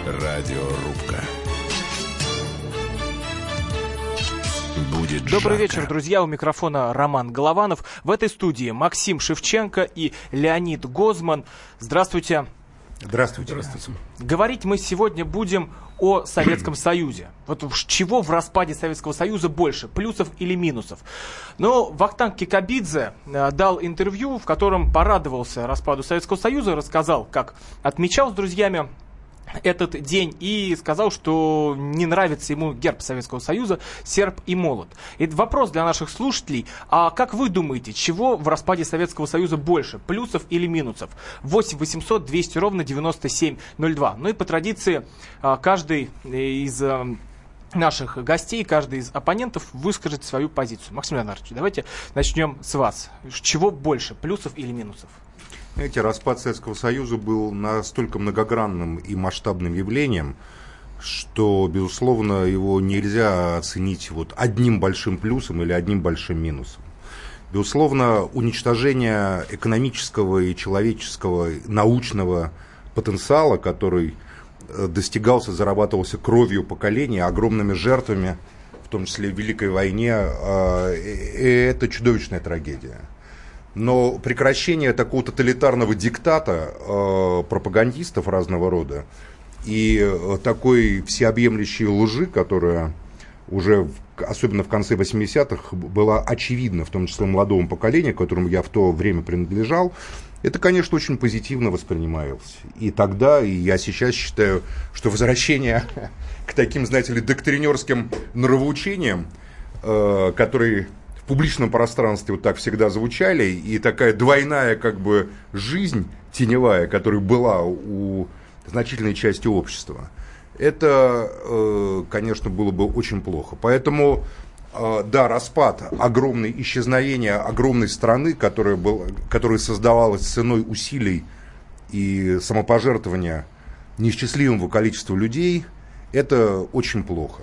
Радиорубка. Будет Добрый жарко. вечер, друзья. У микрофона Роман Голованов. В этой студии Максим Шевченко и Леонид Гозман. Здравствуйте. Здравствуйте. Говорить мы сегодня будем о Советском Союзе. Вот чего в распаде Советского Союза больше, плюсов или минусов? Но Вахтанг Кикабидзе дал интервью, в котором порадовался распаду Советского Союза, рассказал, как отмечал с друзьями этот день, и сказал, что не нравится ему герб Советского Союза, серп и молот. И вопрос для наших слушателей: а как вы думаете, чего в распаде Советского Союза больше, плюсов или минусов? 8 800 200 ровно 9702. Ну и по традиции каждый из наших гостей, каждый из оппонентов выскажет свою позицию. Максим Леонардович, давайте начнем с вас. Чего больше, плюсов или минусов? Знаете, распад Советского Союза был настолько многогранным и масштабным явлением, что, безусловно, его нельзя оценить вот одним большим плюсом или одним большим минусом. Безусловно, уничтожение экономического и человеческого научного потенциала, который достигался, зарабатывался кровью поколения, огромными жертвами, в том числе в Великой войне, это чудовищная трагедия. Но прекращение такого тоталитарного диктата пропагандистов разного рода и такой всеобъемлющей лжи, которая уже, особенно в конце 80-х, была очевидна, в том числе молодому поколению, к которому я в то время принадлежал, это, конечно, очень позитивно воспринималось. И тогда, и я сейчас считаю, что возвращение к таким, знаете ли, доктринерским нравоучениям, которые в публичном пространстве вот так всегда звучали, и такая двойная как бы жизнь теневая, которая была у значительной части общества, это, конечно, было бы очень плохо. Поэтому, да, распад, огромное исчезновение огромной страны, которая создавалась ценой усилий и самопожертвования неисчислимого количества людей, это очень плохо.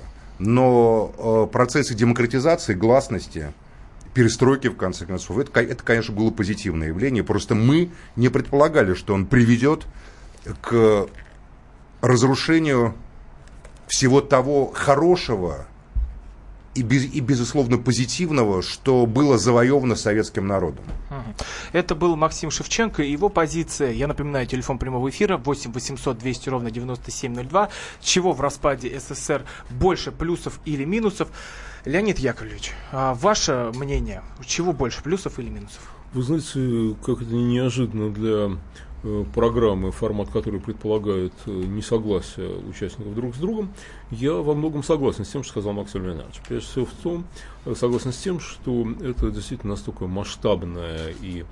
Но процессы демократизации, гласности, перестройки, в конце концов, это, конечно, было позитивное явление. Просто мы не предполагали, что он приведет к разрушению всего того хорошего и безусловно, позитивного, что было завоевано советским народом. Это был Максим Шевченко и его позиция. Я напоминаю, телефон прямого эфира 8 800 200 ровно 9702. Чего в распаде СССР больше, плюсов или минусов? Леонид Яковлевич, ваше мнение, чего больше, плюсов или минусов? Вы знаете, как это неожиданно для программы, формат которой предполагает несогласие участников друг с другом, я во многом согласен с тем, что сказал Максим Леонидович. Прежде всего в том, согласен с тем, что это действительно настолько масштабное и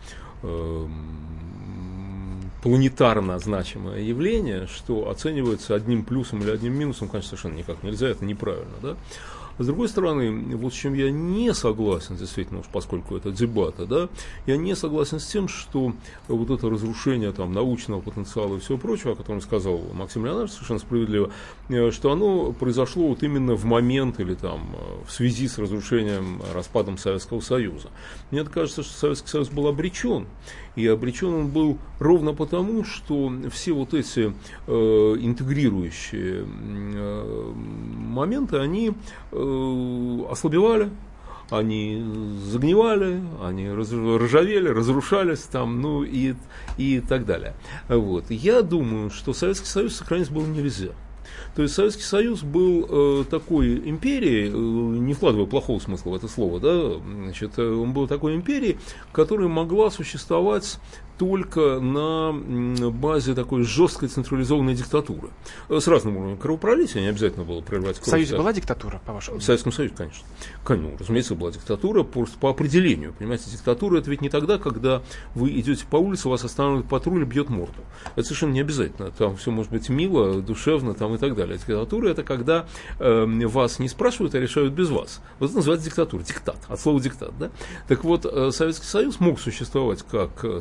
планетарно значимое явление, что оценивается одним плюсом или одним минусом, конечно, совершенно никак нельзя, это неправильно, да? С другой стороны, вот с чем я не согласен, действительно, уж поскольку это дебаты, да, я не согласен с тем, что вот это разрушение там научного потенциала и всего прочего, о котором сказал Максим Леонидович совершенно справедливо, что оно произошло вот именно в момент или там в связи с разрушением, распадом Советского Союза. Мне кажется, что Советский Союз был обречен. И обречен он был ровно потому, что все вот эти интегрирующие моменты, они ослабевали, они загнивали, они ржавели, разрушались там, ну и так далее. Вот. Я думаю, что Советский Союз сохранить было нельзя. То есть Советский Союз был такой империей, не вкладывая плохого смысла в это слово, да, значит, он был такой империей, которая могла существовать только на базе такой жесткой централизованной диктатуры. С разным уровнем кровопролития, не обязательно было прерывать кровь. В Союзе была диктатура, по-вашему? В Советском Союзе, конечно. Ну, разумеется, была диктатура просто по определению. Понимаете, диктатура — это ведь не тогда, когда вы идете по улице, вас останавливает патруль и бьет морду. Это совершенно не обязательно. Там все может быть мило, душевно там, и так далее. Диктатура — это когда вас не спрашивают, а решают без вас. Вот это называется диктатура, диктат, от слова диктат. Да? Так вот, Советский Союз мог существовать как централизованный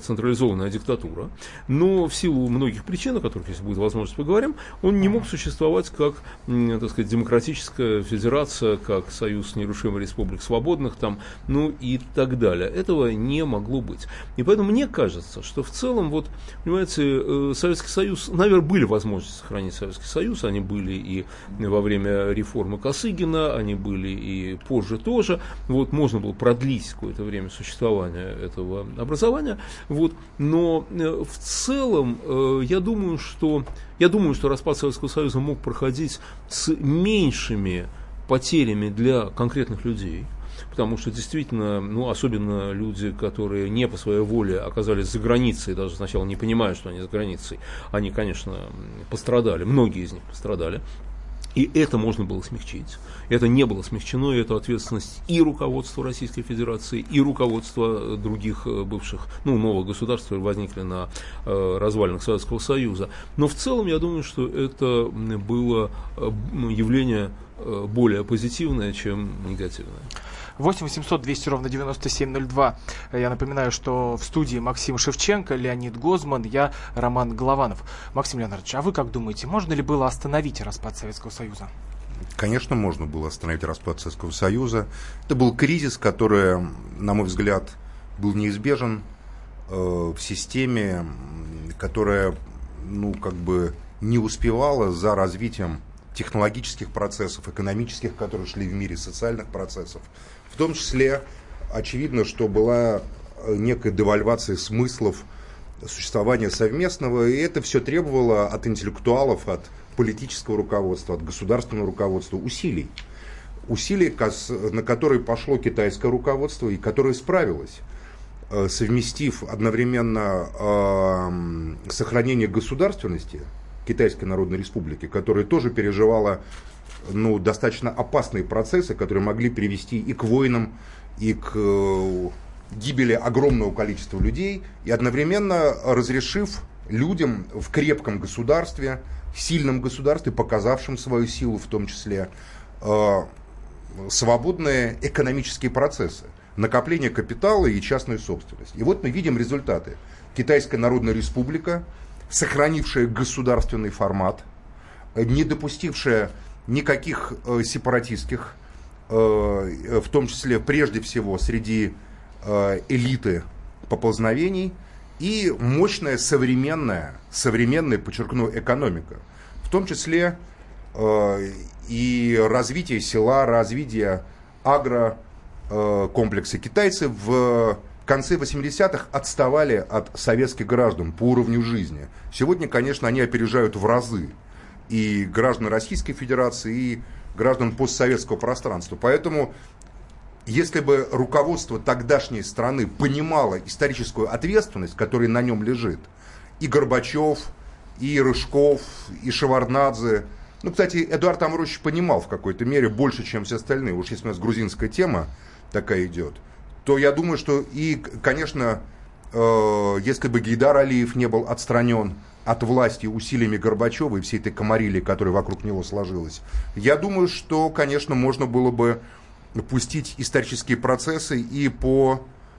цивилизованная диктатура, но в силу многих причин, о которых, если будет возможность, поговорим, он не мог существовать как, так сказать, демократическая федерация, как союз нерушимых республик свободных, там, ну и так далее. Этого не могло быть. И поэтому мне кажется, что в целом, вот, понимаете, Советский Союз, наверное, были возможности сохранить Советский Союз, они были и во время реформы Косыгина, они были и позже тоже, вот, можно было продлить какое-то время существования этого образования, вот, но в целом я думаю, что распад Советского Союза мог проходить с меньшими потерями для конкретных людей, потому что действительно, ну, особенно люди, которые не по своей воле оказались за границей, даже сначала не понимая, что они за границей, они, конечно, пострадали, многие из них пострадали. И это можно было смягчить. Это не было смягчено, и это ответственность и руководства Российской Федерации, и руководства других бывших, ну, новых государств, которые возникли на развалинах Советского Союза. Но в целом, я думаю, что это было явление более позитивное, чем негативное. 8 800 200 ровно 9702. Я напоминаю, что в студии Максим Шевченко, Леонид Гозман, я Роман Голованов. Максим Леонардович, а вы как думаете, можно ли было остановить распад Советского Союза? Конечно, можно было остановить распад Советского Союза. Это был кризис, который, на мой взгляд, был неизбежен в системе, которая, ну, как бы не успевала за развитием технологических процессов, экономических, которые шли в мире, социальных процессов. В том числе, очевидно, что была некая девальвация смыслов существования совместного, и это все требовало от интеллектуалов, от политического руководства, от государственного руководства усилий, на которые пошло китайское руководство и которое справилось, совместив одновременно сохранение государственности Китайской Народной Республики, которая тоже переживала, ну, достаточно опасные процессы, которые могли привести и к войнам, и к гибели огромного количества людей, и одновременно разрешив людям в крепком государстве, сильном государстве, показавшем свою силу, в том числе свободные экономические процессы, накопление капитала и частную собственность. И вот мы видим результаты. Китайская Народная Республика, сохранившая государственный формат, не допустившая никаких сепаратистских, в том числе прежде всего среди элиты поползновений, и мощная современная, подчеркну, экономика, в том числе и развитие села, развитие агрокомплекса. Китайцы в конце 80-х отставали от советских граждан по уровню жизни. Сегодня, конечно, они опережают в разы и граждан Российской Федерации, и граждан постсоветского пространства. Поэтому, если бы руководство тогдашней страны понимало историческую ответственность, которая на нем лежит, и Горбачев, и Рыжков, и Шеварднадзе, ну, кстати, Эдуард Амвросович понимал в какой-то мере больше, чем все остальные, уж если у нас грузинская тема такая идет, то я думаю, что и, конечно, если бы Гейдар Алиев не был отстранен от власти усилиями Горбачева и всей этой комарилии, которая вокруг него сложилась, я думаю, что, конечно, можно было бы пустить исторические процессы и по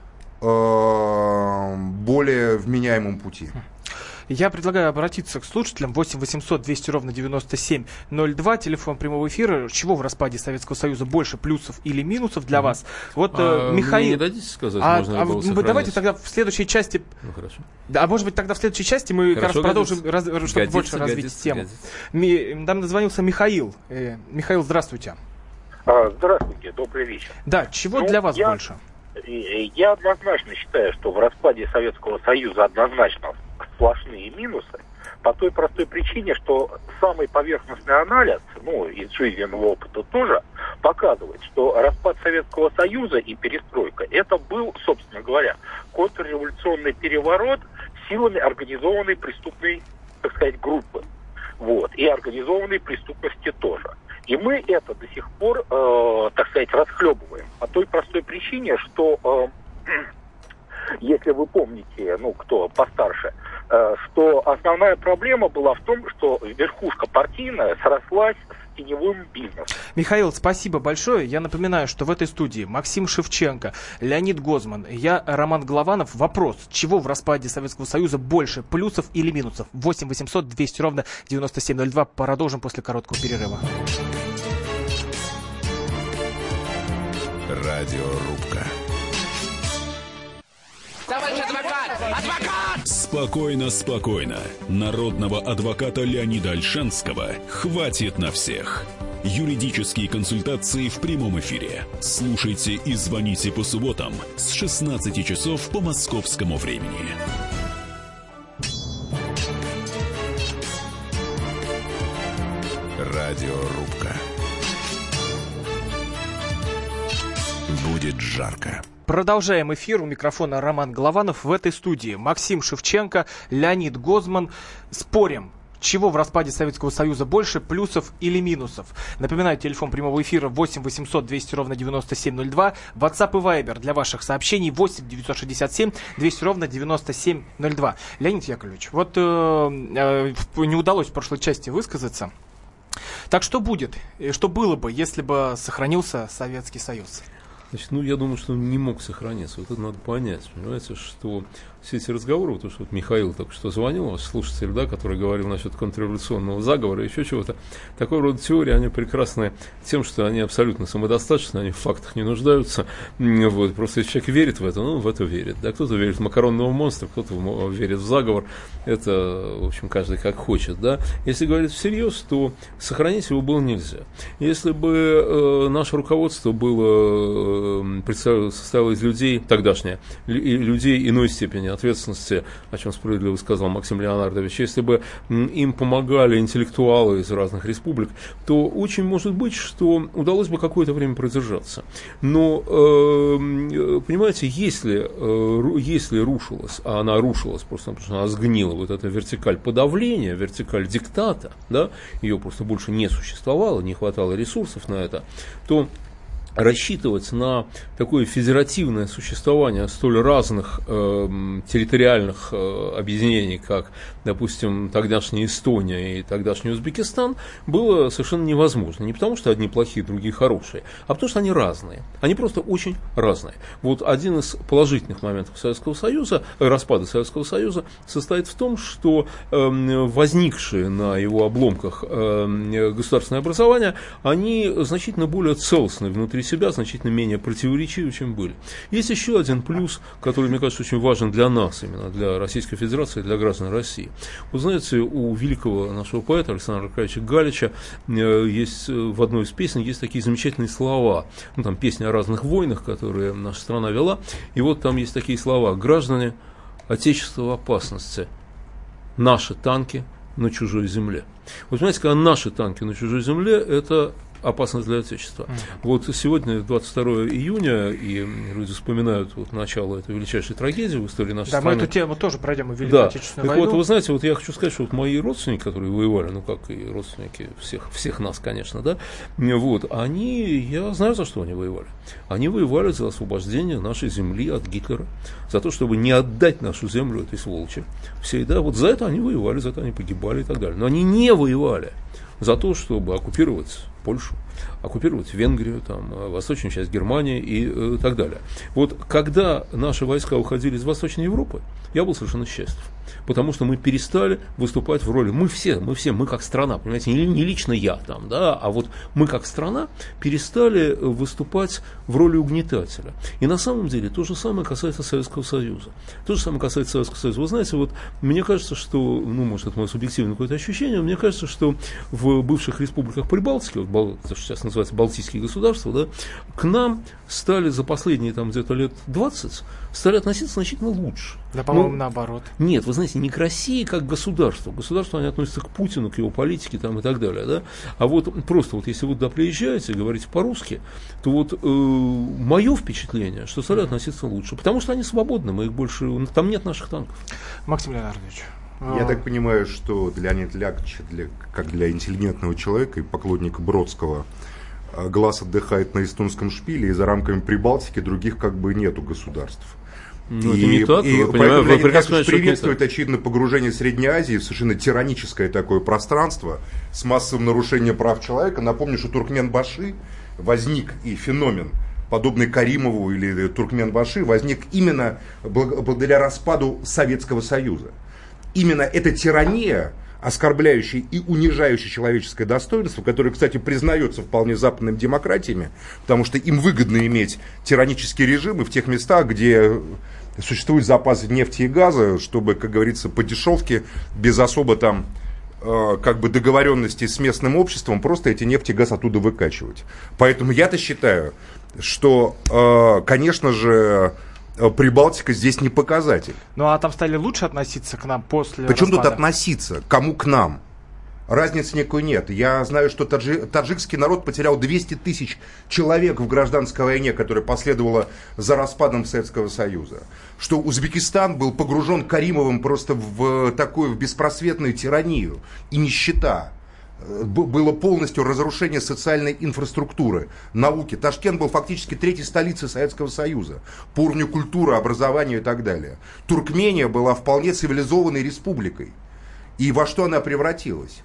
более вменяемому пути. Я предлагаю обратиться к слушателям. 8 800 200 ровно 9702, телефон прямого эфира. Чего в распаде Советского Союза больше, плюсов или минусов для вас? Вот Михаил... не дадите сказать, можно ли было сохранять? Давайте тогда в следующей части... Ну, хорошо. Да, а может быть тогда в следующей части мы как раз продолжим, чтобы больше развить тему. Нам дозвонился Михаил. Михаил, здравствуйте. Здравствуйте, добрый вечер. Да, чего для вас больше? Я однозначно считаю, что в распаде Советского Союза однозначно сплошные минусы, по той простой причине, что самый поверхностный анализ, ну, из жизненного опыта тоже, показывает, что распад Советского Союза и перестройка, это был, собственно говоря, контрреволюционный переворот силами организованной преступной, так сказать, группы. Вот, и организованной преступности тоже. И мы это до сих пор, так сказать, расхлебываем. По той простой причине, что, если вы помните, ну, кто постарше, что основная проблема была в том, что верхушка партийная срослась с теневым бизнесом. Михаил, спасибо большое. Я напоминаю, что в этой студии Максим Шевченко, Леонид Гозман, я, Роман Голованов. Вопрос, чего в распаде Советского Союза больше, плюсов или минусов? 8 800 200 ровно 9702. Продолжим после короткого перерыва. Радиорубка. Товарищ адвокат! Адвокат! Спокойно, спокойно. Народного адвоката Леонида Ольшанского хватит на всех. Юридические консультации в прямом эфире. Слушайте и звоните по субботам с 16 часов по московскому времени. Радиорубка. Будет жарко. Продолжаем эфир. У микрофона Роман Голованов. В этой студии Максим Шевченко, Леонид Гозман. Спорим, чего в распаде Советского Союза больше, плюсов или минусов? Напоминаю, телефон прямого эфира 8 800 200 ровно 9702. WhatsApp и Viber для ваших сообщений 8 967 200 ровно 9702. Леонид Яковлевич, вот не удалось в прошлой части высказаться. Так что будет? Что было бы, если бы сохранился Советский Союз? Значит, я думаю, что он не мог сохраниться. Вот это надо понять, понимаете, что все эти разговоры, то, что вот Михаил только что звонил, ваш слушатель, да, который говорил насчет контрреволюционного заговора и еще чего-то, такого рода теории, они прекрасны тем, что они абсолютно самодостаточны, они в фактах не нуждаются. Вот, просто если человек верит в это, он в это верит. Да, кто-то верит в макаронного монстра, кто-то верит в заговор. Это, в общем, каждый как хочет. Да. Если говорить всерьез, то сохранить его было нельзя. Если бы наше руководство было состояло из людей, тогдашнее, людей иной степени ответственности, о чем справедливо сказал Максим Леонардович, если бы им помогали интеллектуалы из разных республик, то очень может быть, что удалось бы какое-то время продержаться. Но, понимаете, если рушилась, а она рушилась просто потому, что она сгнила, вот эта вертикаль подавления, вертикаль диктата, да, ее просто больше не существовало, не хватало ресурсов на это, то рассчитывать на такое федеративное существование столь разных территориальных объединений, как, допустим, тогдашняя Эстония и тогдашний Узбекистан, было совершенно невозможно. Не потому, что одни плохие, другие хорошие, а потому, что они разные. Они просто очень разные. Вот один из положительных моментов Советского Союза, распада Советского Союза, состоит в том, что возникшие на его обломках государственные образования, они значительно более целостны внутри себя, значительно менее противоречивы, чем были. Есть еще один плюс, который, мне кажется, очень важен для нас, именно для Российской Федерации, для граждан России. Вы знаете, у великого нашего поэта Александра Аркадьевича Галича есть в одной из песен есть такие замечательные слова. Там песни о разных войнах, которые наша страна вела. И вот там есть такие слова: граждане, отечество в опасности, наши танки на чужой земле. Вот понимаете, когда наши танки на чужой земле, это опасность для Отечества. Вот сегодня 22 июня, и люди вспоминают вот начало этой величайшей трагедии в истории нашей страны. Да, мы эту тему тоже пройдем, и Великую Отечественную войну. Вот, вы знаете, вот я хочу сказать, что вот мои родственники, которые воевали, как и родственники всех нас, конечно, да, вот, я знаю, за что они воевали. Они воевали за освобождение нашей земли от Гитлера, за то, чтобы не отдать нашу землю этой сволочи. Вот за это они воевали, за это они погибали и так далее. Но они не воевали за то, чтобы оккупировать Польшу, оккупировать Венгрию, восточную часть Германии и так далее. Вот когда наши войска уходили из Восточной Европы, я был совершенно счастлив. Потому что мы перестали выступать в роли, мы как страна, понимаете, не лично я а вот мы как страна перестали выступать в роли угнетателя. И на самом деле то же самое касается Советского Союза. Вы знаете, вот мне кажется, что, может, это мое субъективное какое-то ощущение, мне кажется, что в бывших республиках Прибалтики, то, что сейчас называется Балтийские государства, да, к нам стали за последние где-то лет 20 стали относиться значительно лучше. Да, по-моему, наоборот. Нет, вы знаете, не к России как к государству. К государству они относятся к Путину, к его политике и так далее. Да? А вот просто если вы туда приезжаете, говорите по-русски, то мое впечатление, что стали относиться лучше. Потому что они свободны, мы их больше, там нет наших танков. Максим Леонардович. Я так понимаю, что для Леонида Яковлевича, как для интеллигентного человека и поклонника Бродского, глаз отдыхает на эстонском шпиле, и за рамками Прибалтики других нету государств. Ну, это не так, вы понимаете, вы прекрасно понимаете, приветствует, очевидно, погружение Средней Азии в совершенно тираническое такое пространство с массовым нарушением прав человека. Напомню, что Туркменбаши возник, и феномен, подобный Каримову или Туркменбаши, возник именно благодаря распаду Советского Союза. Именно эта тирания, оскорбляющая и унижающая человеческое достоинство, которое, кстати, признается вполне западными демократиями, потому что им выгодно иметь тиранические режимы в тех местах, где существуют запасы нефти и газа, чтобы, как говорится, по дешевке, без особо там как бы договоренности с местным обществом, просто эти нефть и газ оттуда выкачивать. Поэтому я-то считаю, что, конечно же, Прибалтика здесь не показатель. Ну а там стали лучше относиться к нам после Причем распада? тут относиться? Кому к нам? Разницы никакой нет. Я знаю, что таджикский народ потерял 200 тысяч человек в гражданской войне, которая последовала за распадом Советского Союза. Что Узбекистан был погружен Каримовым просто в такую беспросветную тиранию и нищета. Было полностью разрушение социальной инфраструктуры, науки. Ташкент был фактически третьей столицей Советского Союза по уровню культуры, образования и так далее. Туркмения была вполне цивилизованной республикой. И во что она превратилась?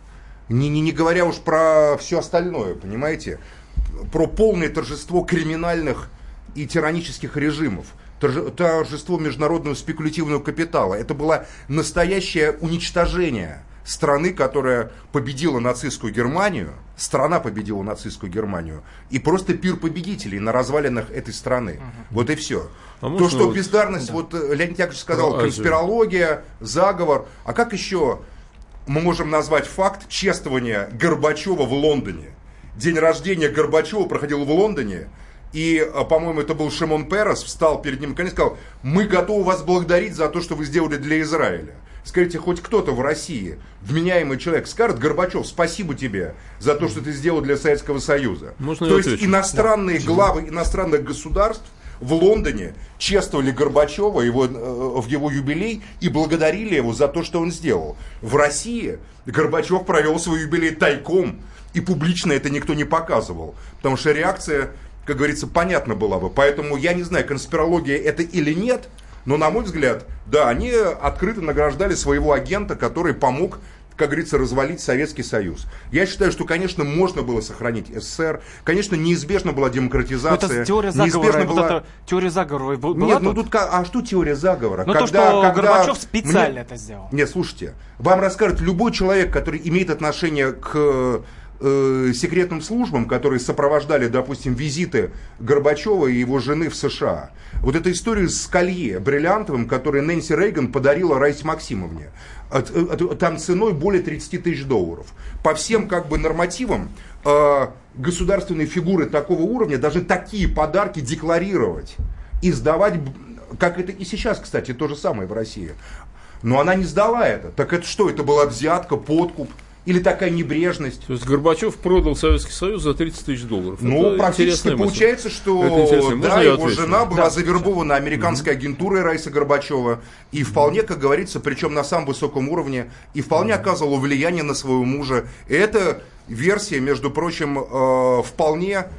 Не говоря уж про все остальное, понимаете? Про полное торжество криминальных и тиранических режимов. Торжество международного спекулятивного капитала. Это было настоящее уничтожение страны, которая победила нацистскую Германию, страна победила нацистскую Германию, и просто пир победителей на развалинах этой страны. Вот и все. То, что бездарность, вот Леонид Яковлевич сказал, конспирология, заговор, а как еще мы можем назвать факт чествования Горбачева в Лондоне? День рождения Горбачева проходил в Лондоне, и, по-моему, это был Шимон Перес, встал перед ним и сказал: мы готовы вас благодарить за то, что вы сделали для Израиля. Скажите, хоть кто-то в России, вменяемый человек, скажет: Горбачев, спасибо тебе за то, что ты сделал для Советского Союза. То есть иностранные главы иностранных государств в Лондоне чествовали Горбачева в его юбилей и благодарили его за то, что он сделал. В России Горбачев провел свой юбилей тайком, и публично это никто не показывал, потому что реакция, как говорится, понятна была бы. Поэтому я не знаю, конспирология это или нет, но, на мой взгляд, да, они открыто награждали своего агента, который помог, как говорится, развалить Советский Союз. Я считаю, что, конечно, можно было сохранить СССР, конечно, неизбежна была демократизация. Это теория заговора, была... это теория заговора была. Нет, ну тут, а что теория заговора? Ну то, что Горбачев специально это сделал. Нет, слушайте, вам расскажет любой человек, который имеет отношение к секретным службам, которые сопровождали, допустим, визиты Горбачева и его жены в США. Вот эта история с колье бриллиантовым, который Нэнси Рейган подарила Раисе Максимовне. Там ценой более 30 тысяч долларов. По всем как бы нормативам государственные фигуры такого уровня должны такие подарки декларировать и сдавать, как это и сейчас, кстати, то же самое в России. Но она не сдала это. Так это что? Это была взятка, подкуп? Или такая небрежность? То есть Горбачев продал Советский Союз за 30 тысяч долларов. Ну, это практически получается, что да, его жена была завербована американской агентурой Раисы Горбачева. И вполне, как говорится, причем на самом высоком уровне, и вполне оказывала влияние на своего мужа. И эта версия, между прочим, вполне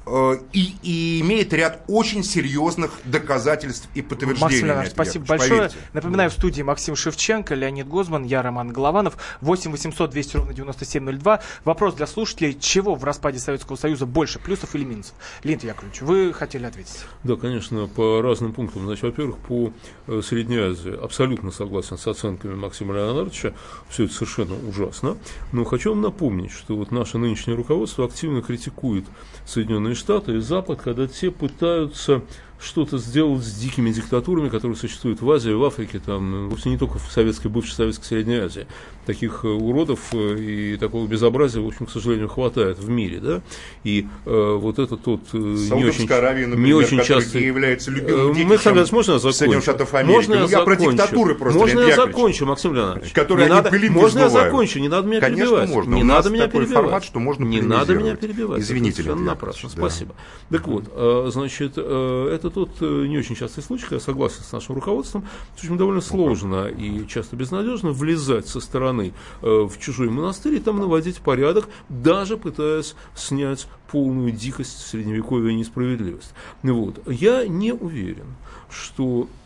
и имеет ряд очень серьезных доказательств и подтверждений. Максим Леонидович, спасибо большое. Поверьте. Напоминаю, в студии Максим Шевченко, Леонид Гозман, я Роман Голованов. 8 800 200 ровно 9702. Вопрос для слушателей: чего в распаде Советского Союза больше, плюсов или минусов? Леонид Яковлевич, вы хотели ответить? Да, конечно, по разным пунктам. Значит, во-первых, по Средней Азии абсолютно согласен с оценками Максима Леонидовича. Все это совершенно ужасно. Но хочу вам напомнить, что вот наше нынешнее руководство активно критикует Соединенные Штаты и Запад, когда те пытаются что-то сделать с дикими диктатурами, которые существуют в Азии, в Африке, там, вовсе не только в бывшей Советской Средней Азии. Таких уродов и такого безобразия, в общем, к сожалению, хватает в мире, да, и вот это тот не очень часто является любимым детищем Соединенных Штатов Америки. Я про диктатуры просто. Можно я закончу, Максим Леонидович? Можно я закончу? Не надо меня перебивать. Можно. Не надо меня перебивать. Формат, что можно не надо меня перебивать. Извините, напрасно. Спасибо. Так вот, значит, это тот не очень частый случай, я согласен с нашим руководством, в общем, довольно сложно и часто безнадежно влезать со стороны в чужой монастырь и там наводить порядок, даже пытаясь снять полную дикость, средневековья и несправедливость. Вот. Я не уверен, что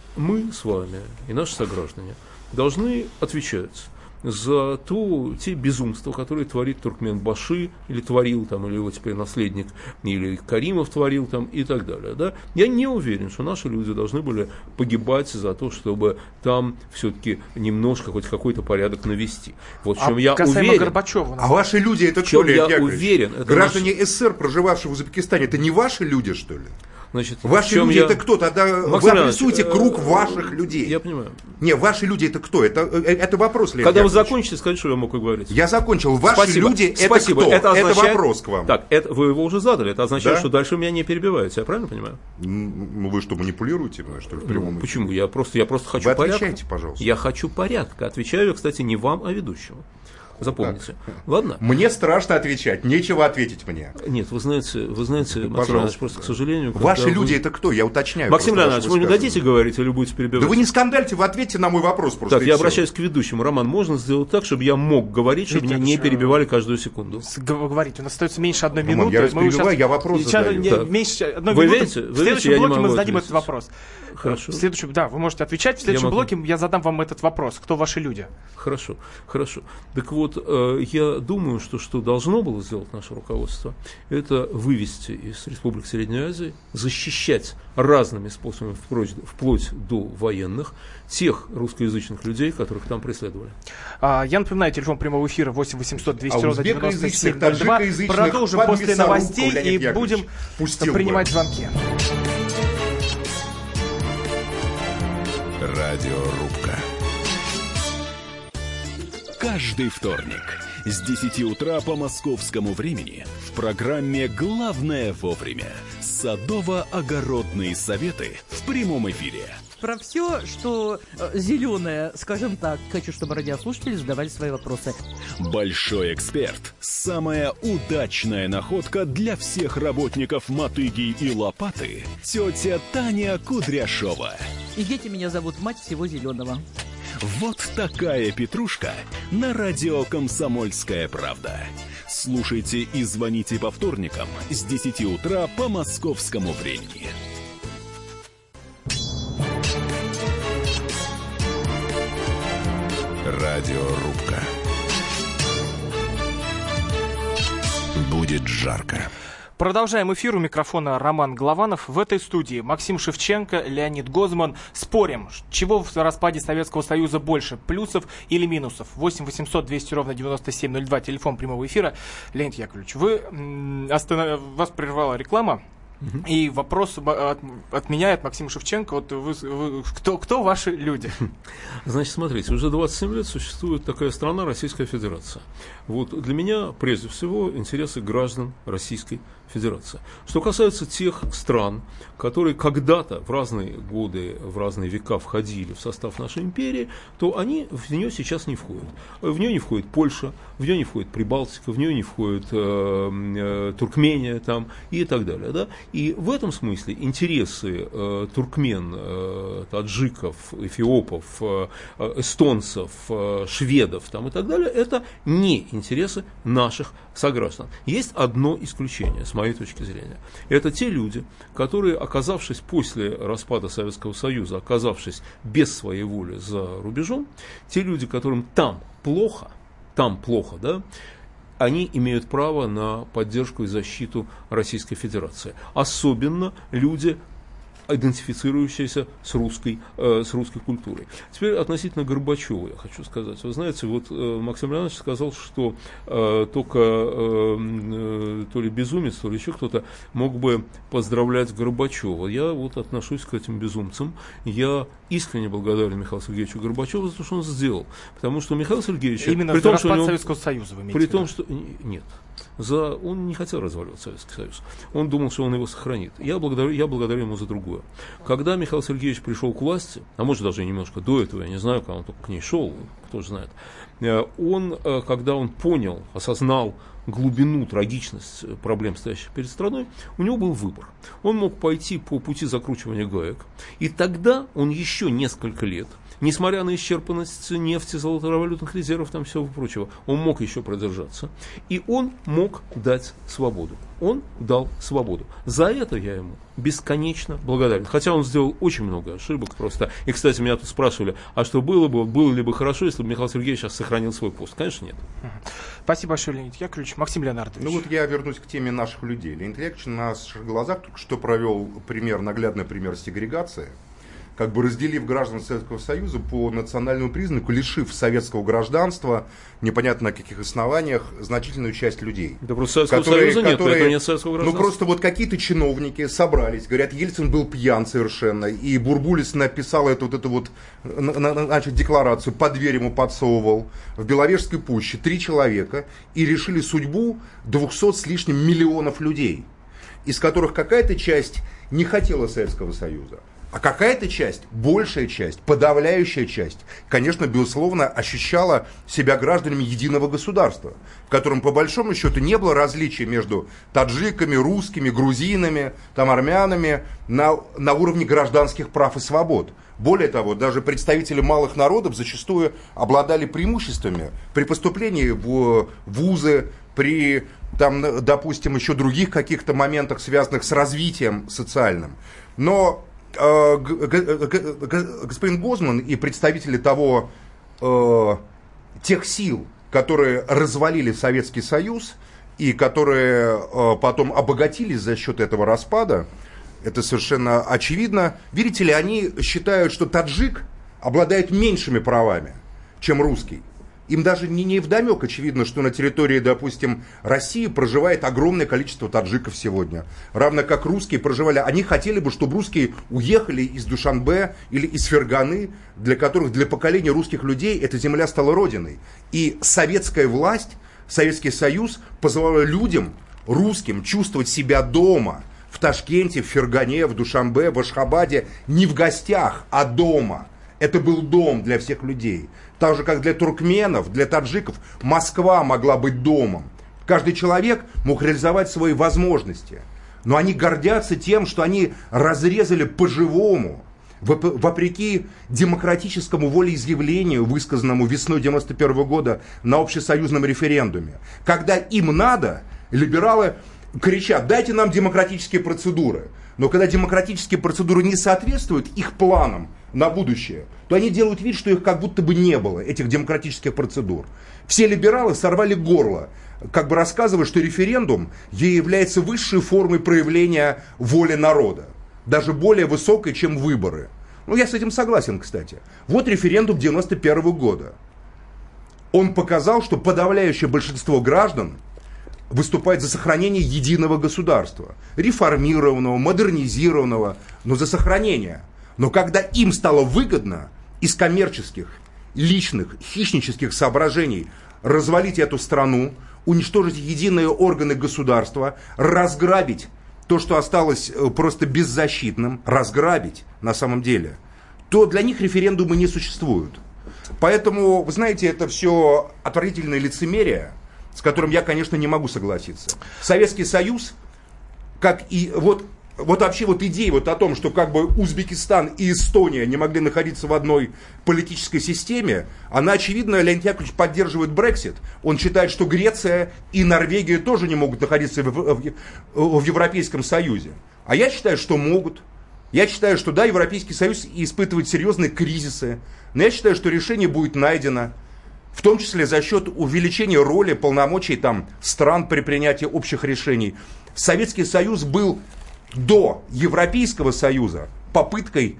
мы с вами и наши сограждане должны отвечать за те безумства, которые творит Туркменбаши, или творил там, или его теперь наследник, или Каримов творил там, и так далее. Да? Я не уверен, что наши люди должны были погибать за то, чтобы там все-таки немножко хоть какой-то порядок навести. Вот в чем я уверен. Горбачева, а ваши люди это кто, я уверен, это граждане СССР, проживавшие в Узбекистане, это не ваши люди, что ли? Значит, ваши люди это кто? Тогда вы обрисуйте круг ваших людей. Я понимаю. Не, ваши люди это кто? Это вопрос, Леонид Когда Яковлевич. вы закончите, скажите, что я мог говорить. Я закончил. Ваши Спасибо. люди это Спасибо. кто? Это вопрос к вам. Так, вы его уже задали. Это означает, Да? что дальше меня не перебиваете. Я правильно понимаю? Вы что, манипулируете мной, что ли, в прямом эфире? Почему? Я просто хочу вы порядка. отвечайте, пожалуйста. Я хочу порядка. Отвечаю я, кстати, не вам, а ведущему. Запомните. Ладно? Мне страшно отвечать, нечего ответить мне. Нет, вы знаете, Максим Леонидович, просто, к сожалению... Ваши люди это кто? Я уточняю. Максим Леонидович, вы мне дадите говорить или будете перебивать? Да вы не скандальте, вы ответьте на мой вопрос просто. Так, я обращаюсь к ведущему. Роман, можно сделать так, чтобы я мог говорить, чтобы меня не перебивали каждую секунду? Говорите, у нас остается меньше 1 Роман, минуты. я перебиваю, я вопрос задаю. Меньше 1 вы минуты. Видите, в следующем блоке мы зададим этот вопрос. Хорошо. Да, вы можете отвечать. В следующем блоке я задам вам этот вопрос. Кто ваши люди? Хорошо. Так вот, я думаю, что должно было сделать наше руководство, это вывести из Республики Средней Азии, защищать разными способами, вплоть до военных, тех русскоязычных людей, которых там преследовали. Я напоминаю, телефон прямого эфира 8 800 200 ровно 9702. таджикоязычных Продолжим после новостей и Яковлевич, будем принимать звонки. Радиорубка. Каждый вторник с 10 утра по московскому времени в программе «Главное вовремя» садово-огородные советы в прямом эфире. Про все, что зеленое, скажем так, хочу, чтобы радиослушатели задавали свои вопросы. Большой эксперт. Самая удачная находка для всех работников мотыги и лопаты. Тетя Таня Кудряшова. И дети меня зовут мать всего зеленого. Вот такая петрушка на радио «Комсомольская правда». Слушайте и звоните по вторникам с 10 утра по московскому времени. Радиорубка. Будет жарко. Продолжаем эфир. У микрофона Роман Голованов. В этой студии Максим Шевченко, Леонид Гозман. Спорим, чего в распаде Советского Союза больше, плюсов или минусов? 8 800 200 ровно 9702, телефон прямого эфира. Леонид Яковлевич, вас прервала реклама. И вопрос от меня, от Максима Шевченко. Вот кто ваши люди? Значит, смотрите, уже 27 лет существует такая страна Российская Федерация. Вот для меня, прежде всего, интересы граждан Российской Федерации. Что касается тех стран, которые когда-то в разные годы, в разные века входили в состав нашей империи, то они в нее сейчас не входят. В нее не входит Польша, в нее не входит Прибалтика, в нее не входит Туркмения там, и так далее. Да? И в этом смысле интересы туркмен, таджиков, эфиопов, эстонцев, шведов там, и так далее, это не интересы наших сограждан. Есть одно исключение, с моей точки зрения. Это те люди, которые, оказавшись после распада Советского Союза, оказавшись без своей воли за рубежом, те люди, которым там плохо, да, они имеют право на поддержку и защиту Российской Федерации. Особенно люди, идентифицирующиеся с русской культурой. Теперь относительно Горбачева я хочу сказать. Вы знаете, вот Максим Леонидович сказал, что только то ли безумец, то ли еще кто-то мог бы поздравлять Горбачева. Я вот отношусь к этим безумцам. Я искренне благодарен Михаилу Сергеевичу Горбачеву за то, что он сделал. Потому что Михаил Сергеевич... Именно при том, распад что Советского Союза вы имеете при в виду? том, что... Нет. Он не хотел разваливать Советский Союз. Он думал, что он его сохранит. Я благодарю ему за другое. Когда Михаил Сергеевич пришел к власти, а может даже немножко до этого, я не знаю, когда он только к ней шел, кто же знает, когда он понял, осознал глубину, трагичность проблем, стоящих перед страной, у него был выбор. Он мог пойти по пути закручивания гаек, и тогда он еще несколько лет несмотря на исчерпанность нефти, золотовалютных резервов, там всего прочего, он мог еще продержаться. И он мог дать свободу. Он дал свободу. За это я ему бесконечно благодарен. Хотя он сделал очень много ошибок просто. И, кстати, меня тут спрашивали, а что было ли бы хорошо, если бы Михаил Сергеевич сейчас сохранил свой пост? Конечно, нет. Спасибо большое, Леонид Яковлевич. Максим Леонардович. Ну вот я вернусь к теме наших людей. Леонид Яковлевич на наших глазах только что провел наглядный пример сегрегации, как бы разделив граждан Советского Союза по национальному признаку, лишив советского гражданства, непонятно на каких основаниях, значительную часть людей. Да просто Советского Союза нет, поэтому нет советского гражданства. Ну просто вот какие-то чиновники собрались, говорят, Ельцин был пьян совершенно, и Бурбулис написал эту декларацию, под дверь ему подсовывал, в Беловежской пуще 3 человека, и решили судьбу 200 с лишним миллионов людей, из которых какая-то часть не хотела Советского Союза. А какая-то часть, большая часть, подавляющая часть, конечно, безусловно, ощущала себя гражданами единого государства, в котором, по большому счету, не было различия между таджиками, русскими, грузинами, армянами на уровне гражданских прав и свобод. Более того, даже представители малых народов зачастую обладали преимуществами при поступлении в вузы, при, допустим, еще других каких-то моментах, связанных с развитием социальным. Но господин Гозман и представители тех сил, которые развалили Советский Союз и которые потом обогатились за счет этого распада, это совершенно очевидно. Видите ли, они считают, что таджик обладает меньшими правами, чем русский. Им даже не вдомек очевидно, что на территории, допустим, России проживает огромное количество таджиков сегодня. Равно как русские проживали. Они хотели бы, чтобы русские уехали из Душанбе или из Ферганы, для которых, для поколения русских людей, эта земля стала родиной. И советская власть, Советский Союз позволял людям, русским, чувствовать себя дома. В Ташкенте, в Фергане, в Душанбе, в Ашхабаде. Не в гостях, а дома. Это был дом для всех людей. Так же, как для туркменов, для таджиков, Москва могла быть домом. Каждый человек мог реализовать свои возможности. Но они гордятся тем, что они разрезали по-живому, вопреки демократическому волеизъявлению, высказанному весной 1991 года на общесоюзном референдуме. Когда им надо, либералы кричат: дайте нам демократические процедуры. Но когда демократические процедуры не соответствуют их планам на будущее, то они делают вид, что их как будто бы не было, этих демократических процедур. Все либералы сорвали горло, как бы рассказывая, что референдум является высшей формой проявления воли народа, даже более высокой, чем выборы. Ну, я с этим согласен, кстати. Вот референдум 1991 года. Он показал, что подавляющее большинство граждан выступает за сохранение единого государства, реформированного, модернизированного, но за сохранение. Но когда им стало выгодно из коммерческих, личных, хищнических соображений развалить эту страну, уничтожить единые органы государства, разграбить то, что осталось просто беззащитным, разграбить на самом деле, то для них референдумы не существуют. Поэтому, вы знаете, это все отвратительное лицемерие, с которым я, конечно, не могу согласиться. Советский Союз, как и вот вообще идея о том, что как бы Узбекистан и Эстония не могли находиться в одной политической системе, она, очевидно, Леонид Яковлевич поддерживает Брексит. Он считает, что Греция и Норвегия тоже не могут находиться в Европейском Союзе. А я считаю, что могут. Я считаю, что да, Европейский Союз испытывает серьезные кризисы, но я считаю, что решение будет найдено, в том числе за счет увеличения роли, полномочий стран при принятии общих решений. Советский Союз был до Европейского Союза попыткой,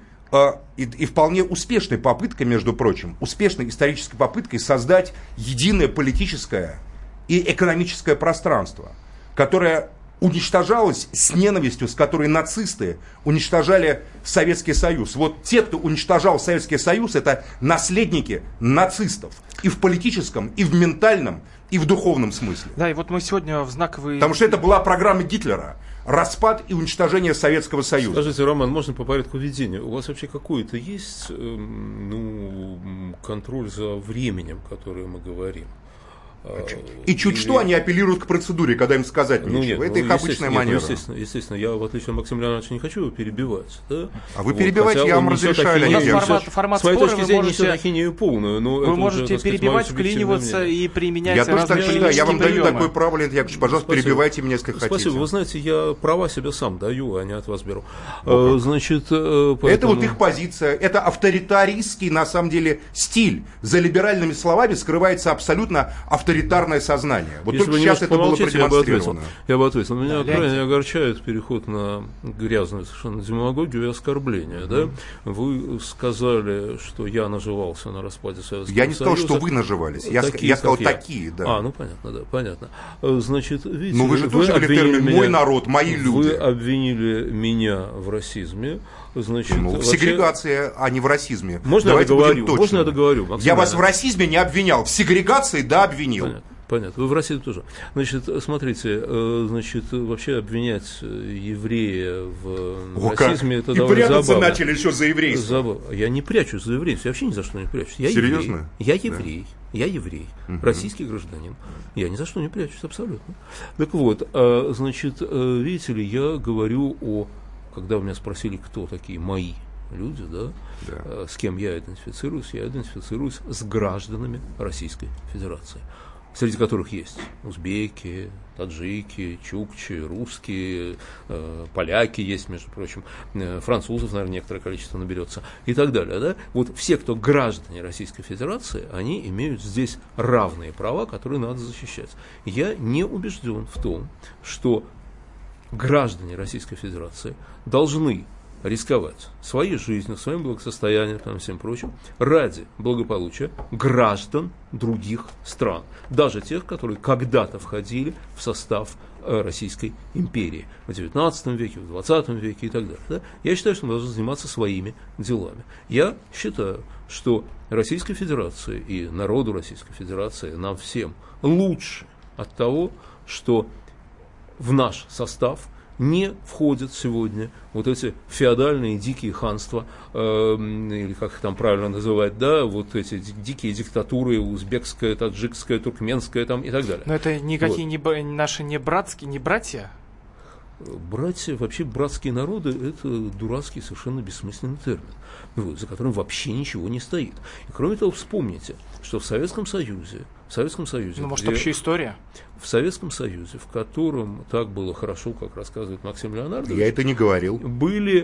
и вполне успешной попыткой, между прочим, успешной исторической попыткой создать единое политическое и экономическое пространство, которое уничтожалось с ненавистью, с которой нацисты уничтожали Советский Союз. Вот те, кто уничтожал Советский Союз, это наследники нацистов и в политическом, и в ментальном, и в духовном смысле. Да, и вот мы сегодня в знаковый... Потому что это была программа Гитлера. Распад и уничтожение Советского Союза. Скажите, Роман, можно по порядку ведения? У вас вообще какой-то есть контроль за временем, которое мы говорим? И чуть что они апеллируют к процедуре, когда им сказать нечего. Это их обычная манера. Естественно, я, в отличие от Максима Леонидовича, не хочу его перебивать. Да? А вы перебиваете, я вам разрешаю. Формат с моей спора точки зрения, несет ахинею полную. Вы можете перебивать, вклиниваться и применять я тоже так считаю. Я вам даю такое право, Леонид Яковлевич. Пожалуйста, перебивайте меня, если хотите. Спасибо. Вы знаете, я права себе сам даю, а не от вас беру. Значит, поэтому... Это вот их позиция. Это авторитаристский, на самом деле, стиль. За либеральными словами скрывается абсолютно авторитарное сознание. Вот если только сейчас это было продемонстрировано. Я бы ответил. Меня крайне огорчает переход на грязную совершенно демагогию и оскорбление. Да? Вы сказали, что я наживался на распаде Советского Союза. Я не сказал, что вы наживались. Я сказал такие, да. Ну понятно, да, понятно. Значит, видите, но вы же тоже говорили термин «мой народ», «мои люди». Вы обвинили меня в расизме. Значит, в сегрегации, а не в расизме. Можно я договорю? Можно я договорю? Я вас в расизме не обвинял, в сегрегации, да, обвинил. Понятно. Вы в России тоже. Значит, смотрите, вообще обвинять еврея в расизме, это довольно забавно. И прятаться начали еще за еврейство. Я не прячусь за еврейство, я вообще ни за что не прячусь. Серьезно? Я еврей. Я еврей, российский гражданин. Я ни за что не прячусь, абсолютно. Так вот, значит, видите ли, я говорю когда у меня спросили, кто такие мои люди, да, с кем я идентифицируюсь с гражданами Российской Федерации, среди которых есть узбеки, таджики, чукчи, русские, поляки есть, между прочим, французов, наверное, некоторое количество наберется и так далее. Да? Вот все, кто граждане Российской Федерации, они имеют здесь равные права, которые надо защищать. Я не убежден в том, что граждане Российской Федерации должны рисковать своей жизнью, своим благосостоянием и всем прочим ради благополучия граждан других стран, даже тех, которые когда-то входили в состав Российской империи в XIX веке, в XX веке и так далее. Да? Я считаю, что мы должны заниматься своими делами. Я считаю, что Российской Федерации и народу Российской Федерации, нам всем лучше от того, что в наш состав не входят сегодня вот эти феодальные дикие ханства, или как их там правильно называть, да, вот эти дикие диктатуры, узбекская, таджикская, туркменская там, и так далее. Но это никакие наши не братья? Братья, вообще братские народы, это дурацкий, совершенно бессмысленный термин, за которым вообще ничего не стоит. И кроме того, вспомните, что в Советском Союзе, ну, может, общая история? В Советском Союзе, в котором так было хорошо, как рассказывает Максим Леонидович, я это не говорил. Были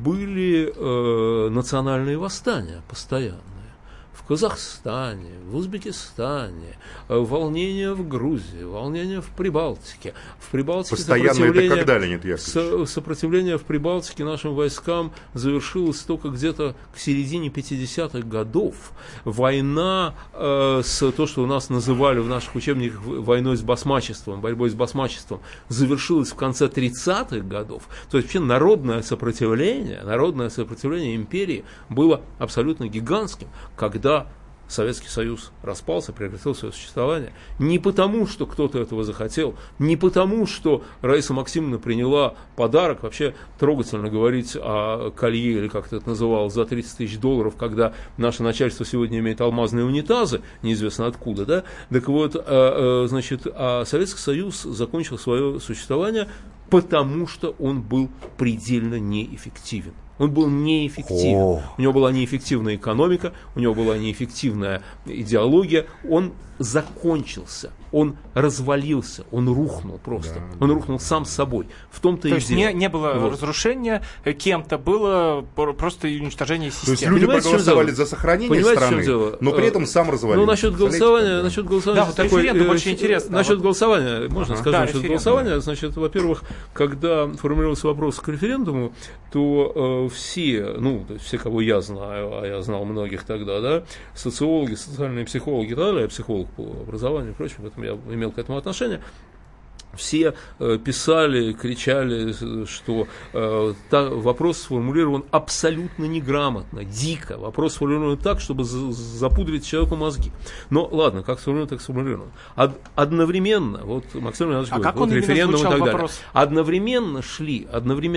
национальные восстания постоянные. В Казахстане, в Узбекистане, волнения в Грузии, волнения в Прибалтике. В Прибалтике сопротивление в Прибалтике нашим войскам завершилось только где-то к середине 50-х годов. Война с то, что у нас называли в наших учебниках войной с басмачеством, борьбой с басмачеством, завершилась в конце 30-х годов. То есть вообще народное сопротивление империи было абсолютно гигантским, когда Советский Союз распался, прекратил свое существование не потому, что кто-то этого захотел, не потому, что Раиса Максимовна приняла подарок, вообще трогательно говорить о колье, или как это называлось, за $30 тысяч, когда наше начальство сегодня имеет алмазные унитазы, неизвестно откуда, да, так вот, значит, Советский Союз закончил свое существование, потому что он был предельно неэффективен. Он был неэффективен. У него была неэффективная экономика, у него была неэффективная идеология. Он закончился, он развалился, он рухнул просто. Он рухнул сам собой. В том-то То и есть дело. Не было разрушения кем-то, было просто уничтожение системы. То есть люди проголосовали за сохранение страны, но при этом сам развалился. Ну, насчет голосования... Да, вот референдум очень интересно. Насчет голосования, можно сказать, насчет голосования. Значит, во-первых, когда формулировался вопрос к референдуму, то все, все, кого я знаю, а я знал многих тогда, да, социологи, социальные психологи и так далее, я психолог по образованию и прочему, поэтому я имел к этому отношение, все писали, кричали, что вопрос сформулирован абсолютно неграмотно, дико. Вопрос сформулирован так, чтобы запудрить человеку мозги. Но ладно, как сформулирован, так сформулирован. Одновременно, вот Максим Леонидович говорит, вот референдум и так далее. Одновременно шли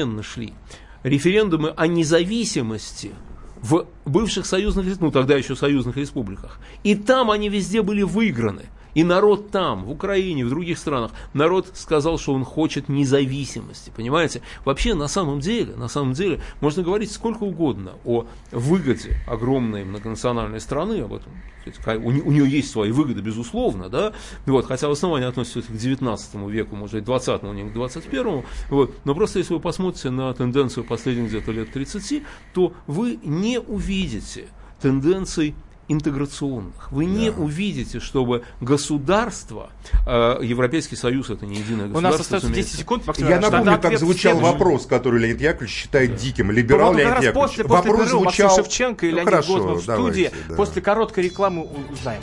референдумы о независимости в бывших союзных республиках, тогда еще союзных республиках. И там они везде были выиграны. И народ там, в Украине, в других странах, народ сказал, что он хочет независимости, понимаете? Вообще, на самом деле, можно говорить сколько угодно о выгоде огромной многонациональной страны, об этом. У нее есть свои выгоды, безусловно, да? Вот, хотя в основании относятся к 19 веку, может быть, 20-му, не к 21-му. Вот. Но просто если вы посмотрите на тенденцию последних где-то лет 30, то вы не увидите тенденций интеграционных. Вы не увидите, чтобы государство, Европейский Союз, это не единое государство. У нас остается 10 секунд. Я напомню, как звучал вопрос, который Леонид Яковлевич считает диким. Либерал Леонид Яковлевич. Вопрос звучал... Максим Шевченко и Леонид Гозман в студии. Да. После короткой рекламы узнаем.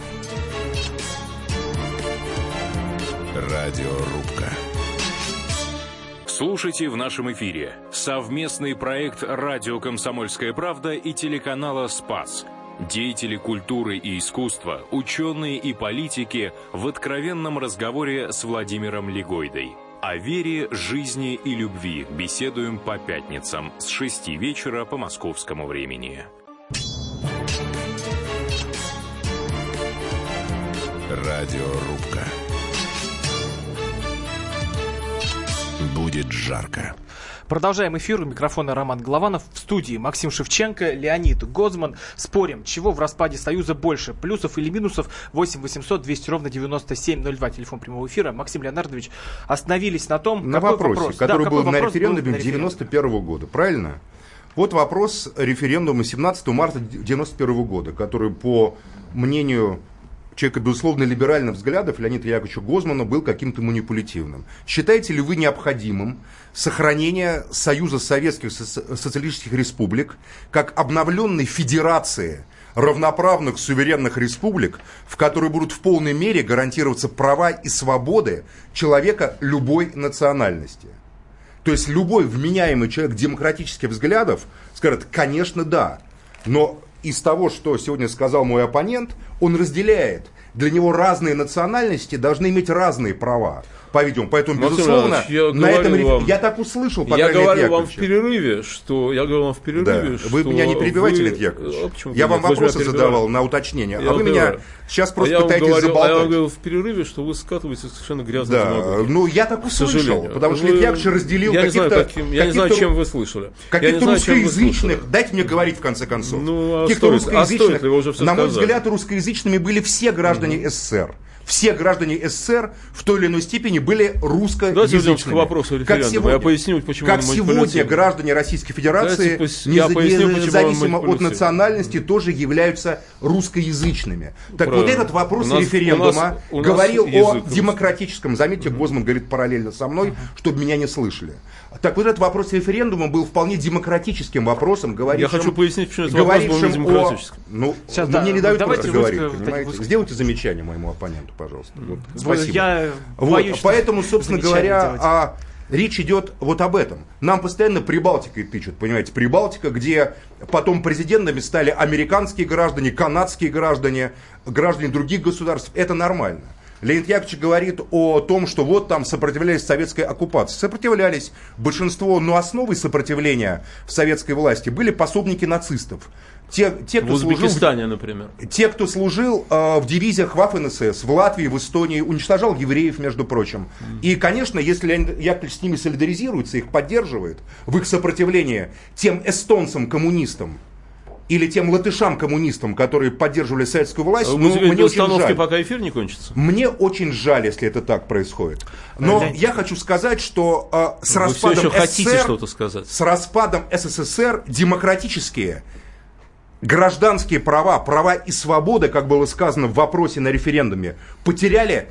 Радиорубка. Слушайте в нашем эфире совместный проект «Радио Комсомольская правда» и телеканала «Спас». Деятели культуры и искусства, ученые и политики в откровенном разговоре с Владимиром Легойдой. О вере, жизни и любви беседуем по пятницам с 6 вечера по московскому времени. Радиорубка. Будет жарко. Продолжаем эфир. У микрофона Роман Голованов. В студии Максим Шевченко, Леонид Гозман. Спорим, чего в распаде Союза больше, плюсов или минусов? 8 800 200 ровно 9702, телефон прямого эфира. Максим Леонардович, остановились на том, на вопросе, который был на референдуме 1991 года, правильно? Вот вопрос референдума 17 марта 1991 года, который, по мнению человека, безусловно, либеральных взглядов, Леонида Яковлевича Гозмана, был каким-то манипулятивным. Считаете ли вы необходимым сохранение Союза Советских Социалистических Республик как обновленной федерации равноправных суверенных республик, в которой будут в полной мере гарантироваться права и свободы человека любой национальности? То есть любой вменяемый человек демократических взглядов скажет, конечно, да, но из того, что сегодня сказал мой оппонент, он разделяет. Для него разные национальности должны иметь разные права, по-видимому. Поэтому, безусловно, на этом я так услышал, по крайней мере, Леонид Я говорю вам в перерыве, что... Вы меня не перебивайте, Леонид Яковлевич. Я вам вопросы задавал на уточнение, а вы меня сейчас просто пытаетесь заболтать. Я вам говорил в перерыве, что вы скатываетесь совершенно грязной демагогией. Ну, я так услышал, потому что Леонид Яковлевич разделил каких-то... Я не знаю, чем вы слышали. Каких-то русскоязычных, дайте мне говорить в конце концов. Каких-то русскоязычных, на мой взгляд, русскоязычными были все граждане СССР. Все граждане СССР в той или иной степени были русскоязычными. Давайте вернемся к вопросу референдума. Я поясню, почему как сегодня граждане Российской Федерации, независимо от национальности, тоже являются русскоязычными. Так вот этот вопрос референдума говорил о демократическом. Заметьте, Гозман говорит параллельно со мной, чтобы меня не слышали. Так вот этот вопрос референдума был вполне демократическим вопросом. Я хочу пояснить, почему этот вопрос был не демократическим. Мне не дают просто говорить, понимаете? Сделайте замечание моему оппоненту, пожалуйста. Спасибо. Поэтому, собственно говоря, речь идет вот об этом. Нам постоянно Прибалтикой тычут, понимаете, Прибалтика, где потом президентами стали американские граждане, канадские граждане, граждане других государств. Это нормально. Леонид Яковлевич говорит о том, что вот там сопротивлялись советской оккупации. Сопротивлялись большинство, но основой сопротивления в советской власти были пособники нацистов. Те, кто в Узбекистане, например. Те, кто служил в дивизиях Waffen-СС, в Латвии, в Эстонии, уничтожал евреев, между прочим. И, конечно, если Леонид Яковлевич с ними солидаризируется, их поддерживает в их сопротивлении тем эстонцам-коммунистам, или тем латышам-коммунистам, которые поддерживали советскую власть, мне очень жаль. Пока эфир не кончится. Мне очень жаль, если это так происходит. Но я хочу сказать, что с распадом СССР, с распадом СССР демократические, гражданские права, права и свободы, как было сказано в вопросе на референдуме, потеряли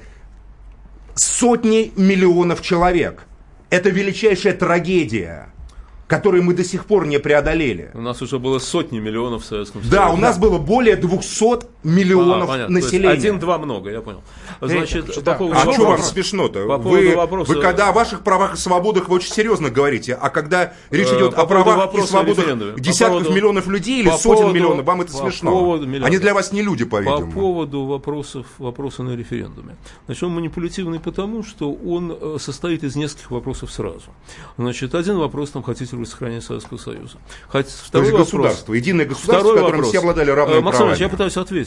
сотни миллионов человек. Это величайшая трагедия, которые мы до сих пор не преодолели. У нас уже было сотни миллионов в Советском Союзе. Да, у нас было более 200 миллионов населения. 1-2 много, я понял. Значит, что вам смешно-то? Вы когда о ваших правах и свободах вы очень серьезно говорите, а когда речь идет о правах и свободах десятков миллионов людей или сотен миллионов, вам это смешно. Они для вас не люди, по-видимому. По поводу вопроса на референдуме. Значит, он манипулятивный потому, что он состоит из нескольких вопросов сразу. Значит, один вопрос, там, хотите ли сохранения Советского Союза. То есть государство, единое государство, в котором все обладали равными правами. Я пытаюсь ответить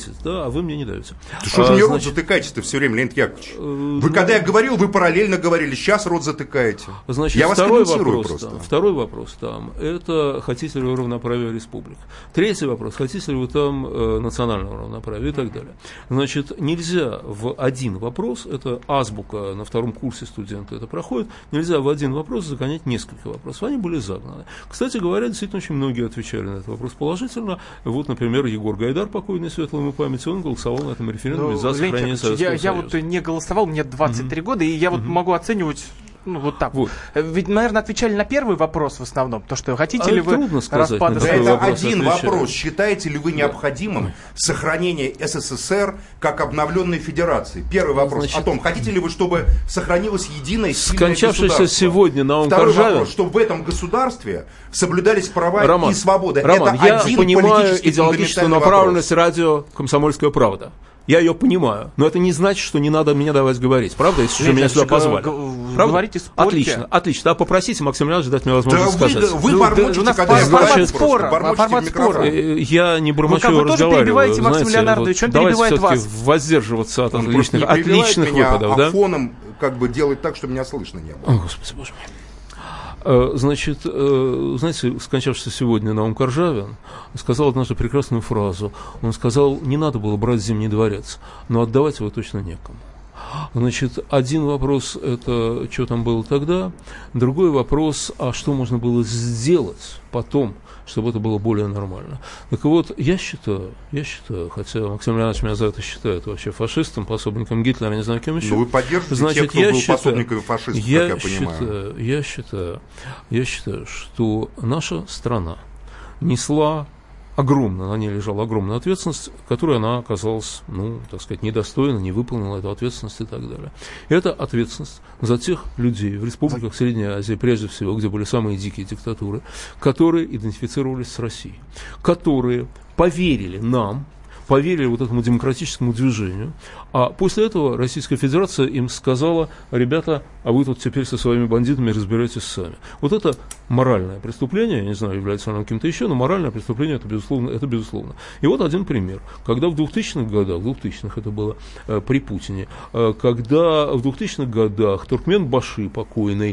давите, да, а вы мне не давите. Что же мне рот затыкаете-то все время, Леонид Яковлевич? Вы когда я говорил, вы параллельно говорили, сейчас рот затыкаете. Значит, я вас комментирую просто. Второй вопрос там, это хотите ли вы равноправия республик. Третий вопрос, хотите ли вы там национального равноправия и так далее. Значит, нельзя в один вопрос, это азбука, на втором курсе студенты это проходят, нельзя в один вопрос загонять несколько вопросов. Они были загнаны. Кстати говоря, действительно очень многие отвечали на этот вопрос положительно. Вот, например, Егор Гайдар, покойный, светлой ему памяти, он голосовал на этом референдуме за сохранение Советского Союза. Я вот не голосовал, мне 23 года, и я вот могу оценивать вот так. Вот. Ведь, наверное, отвечали на первый вопрос в основном. То, что хотите ли вы распада? Это один вопрос. Считаете ли вы необходимым сохранение СССР как обновленной федерации? Первый вопрос о том, хотите ли вы, чтобы сохранилось единое сильное государство? Сегодня Наум Второй Коржавин. вопрос, чтобы в этом государстве соблюдались права и свободы. Роман, это я один понимаю идеологическую направленность вопрос. Радио «Комсомольская правда». Я ее понимаю, но это не значит, что не надо мне давать говорить, правда, если же меня сюда позвали. Говорите, спорьте. Отлично. А попросите Максима Ильича дать мне возможность сказать. Вы бормочете, когда формат спора. Я не бормочу, вы тоже перебиваете Максима Леонардовича, он перебивает вас. Давайте воздерживаться от личных меня, выпадов. Да? Фоном как бы делать так, чтобы меня слышно не было. О, Господи, Боже мой. Значит, знаете, скончавшийся сегодня Наум Коржавин сказал однажды прекрасную фразу. Он сказал, не надо было брать Зимний дворец, но отдавать его точно некому. Значит, один вопрос – это что там было тогда, другой вопрос – а что можно было сделать потом, чтобы это было более нормально. Так вот, я считаю, хотя Максим Леонидович меня за это считает вообще фашистом, пособником Гитлера, не знаю, кем еще. Но вы поддерживаете тех, кто был пособниками фашистов, как я понимаю. Я считаю, что наша страна несла на ней лежала огромная ответственность, которой она оказалась, так сказать, недостойна, не выполнила эту ответственность и так далее. Это ответственность за тех людей в республиках Средней Азии, прежде всего, где были самые дикие диктатуры, которые идентифицировались с Россией, которые поверили нам, поверили вот этому демократическому движению, а после этого Российская Федерация им сказала, ребята, а вы тут теперь со своими бандитами разбирайтесь сами. Вот это моральное преступление, я не знаю, является оно каким-то еще, но моральное преступление это безусловно. И вот один пример. Когда в 2000-х годах, это было при Путине, когда в 2000-х годах Туркменбаши покойный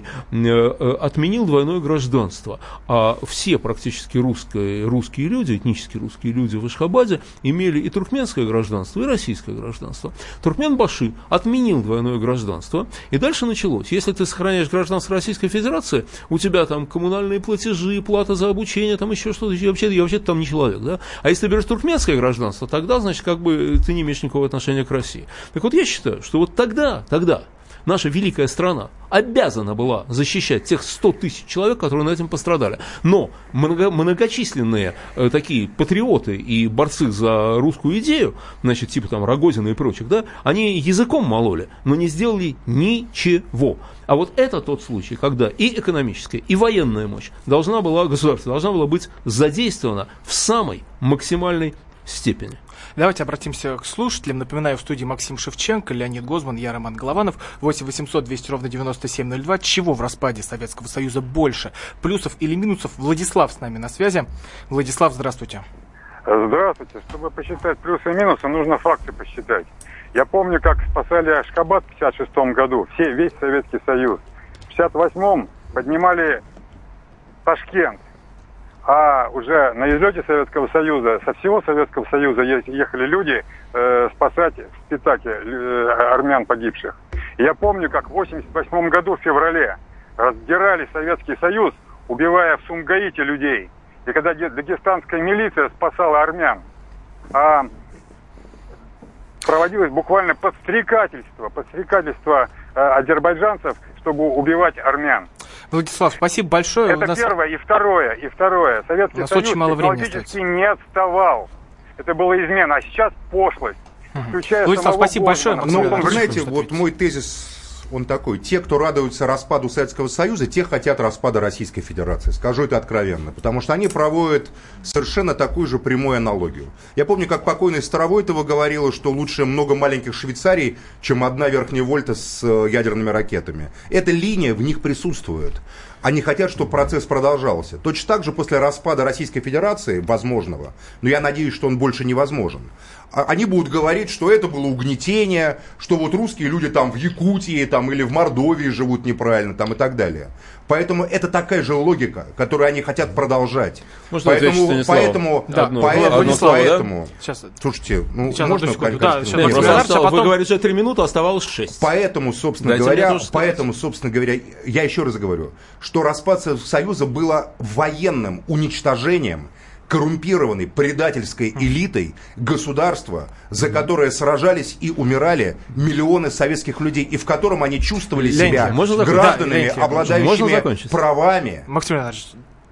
отменил двойное гражданство, а все практически русские люди, этнически русские люди в Ашхабаде имели и туркменское гражданство, и российское гражданство. Туркменбаши отменил двойное гражданство, и дальше началось. Если ты сохраняешь гражданство Российской Федерации, у тебя там коммунальные платежи, плата за обучение, там еще что-то, я вообще там не человек, да? А если ты берешь туркменское гражданство, тогда, значит, как бы ты не имеешь никакого отношения к России. Так вот, я считаю, что вот тогда наша великая страна обязана была защищать тех 100 тысяч человек, которые на этом пострадали. Но многочисленные такие патриоты и борцы за русскую идею, значит, типа там Рогозина и прочих, да, они языком мололи, но не сделали ничего. А вот это тот случай, когда и экономическая, и военная мощь государство должна была быть задействована в самой максимальной степени. Давайте обратимся к слушателям. Напоминаю, в студии Максим Шевченко, Леонид Гозман, я Роман Голованов. 8 800 200 ровно 9702. Чего в распаде Советского Союза больше? Плюсов или минусов? Владислав с нами на связи. Владислав, здравствуйте. Здравствуйте. Чтобы посчитать плюсы и минусы, нужно факты посчитать. Я помню, как спасали Ашхабад в 1956 году, весь Советский Союз. В 1958 поднимали Ташкент. А уже на излете Советского Союза, со всего Советского Союза ехали люди спасать в Спитаке армян погибших. И я помню, как в 1988 году в феврале раздирали Советский Союз, убивая в Сумгаите людей. И когда дагестанская милиция спасала армян, проводилось буквально подстрекательство азербайджанцев, чтобы убивать армян. Владислав, спасибо большое. Это первое. И второе. Советский Союз технологически не отставал. Это была измена. А сейчас пошлость. Владислав, спасибо большое. Вы знаете, вот мой тезис, он такой. Те, кто радуются распаду Советского Союза, те хотят распада Российской Федерации. Скажу это откровенно. Потому что они проводят совершенно такую же прямую аналогию. Я помню, как покойный Старовойтова говорила, что лучше много маленьких Швейцарий, чем одна верхняя вольта с ядерными ракетами. Эта линия в них присутствует. Они хотят, чтобы процесс продолжался. Точно так же после распада Российской Федерации, возможного, но я надеюсь, что он больше невозможен, они будут говорить, что это было угнетение, что вот русские люди там в Якутии там, или в Мордовии живут неправильно там, и так далее. Поэтому это такая же логика, которую они хотят продолжать. Можно Поэтому, сейчас. Слушайте, сейчас, можно, вы говорите, что 3 минуты, оставалось 6. Поэтому, собственно говоря, я еще раз говорю, что распад Советского Союза было военным уничтожением коррумпированной предательской элитой государства, за которое сражались и умирали миллионы советских людей, и в котором они чувствовали себя гражданами, обладающими правами. Максим Леонидович,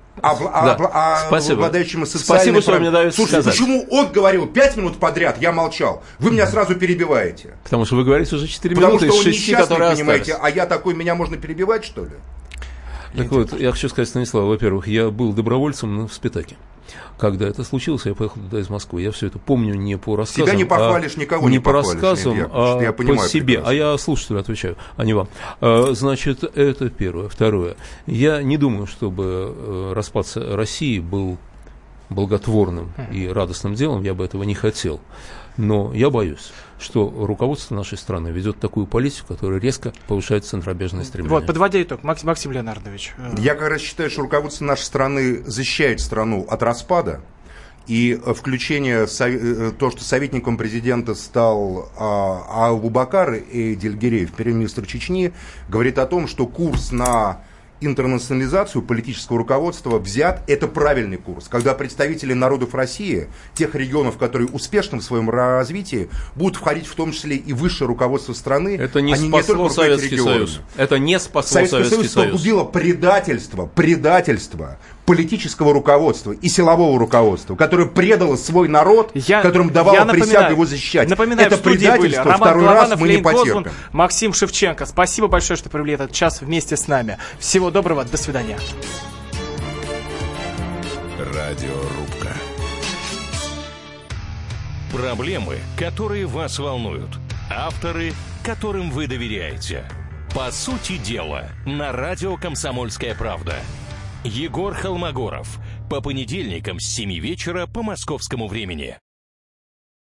обладающими социальными правами. Слушайте, почему он говорил 5 минут подряд, я молчал? Вы меня сразу перебиваете. Потому что вы говорите уже 4 минуты из 6, которые остались. А я такой, меня можно перебивать, что ли? Так вот, я хочу сказать, Станислав, во-первых, я был добровольцем в Спитаке. Когда это случилось, я поехал туда из Москвы. Я все это помню не по рассказам. Себя не похвалишь, никого не похвалишь. Не по рассказам, я понимаю, по себе. прекрасно. А я слушателю отвечаю, а не вам. Значит, это первое. Второе. Я не думаю, чтобы распад России был благотворным и радостным делом. Я бы этого не хотел. Но я боюсь, что руководство нашей страны ведет такую политику, которая резко повышает центробежное стремление. Вот, подводя итог, Максим Леонардович. Я как раз считаю, что руководство нашей страны защищает страну от распада. И включение, то, что советником президента стал Абубакар Эдильгереев, премьер-министр Чечни, говорит о том, что курс на интернационализацию политического руководства взят, это правильный курс. Когда представители народов России, тех регионов, которые успешны в своем развитии, будут входить в том числе и высшее руководство страны. Это не спасло Советский Союз. Это не спасло Советский Союз. Погубило предательство политического руководства и силового руководства, которое предало свой народ, которым давало присягу его защищать. Напоминаю, это предательство Роман второй Голованов, раз мы не потерпим. Максим Шевченко. Спасибо большое, что провели этот час вместе с нами. Всего доброго, до свидания. Радиорубка. Проблемы, которые вас волнуют. Авторы, которым вы доверяете. По сути дела, на радио «Комсомольская правда». Егор Холмогоров. По понедельникам с 7 вечера по московскому времени.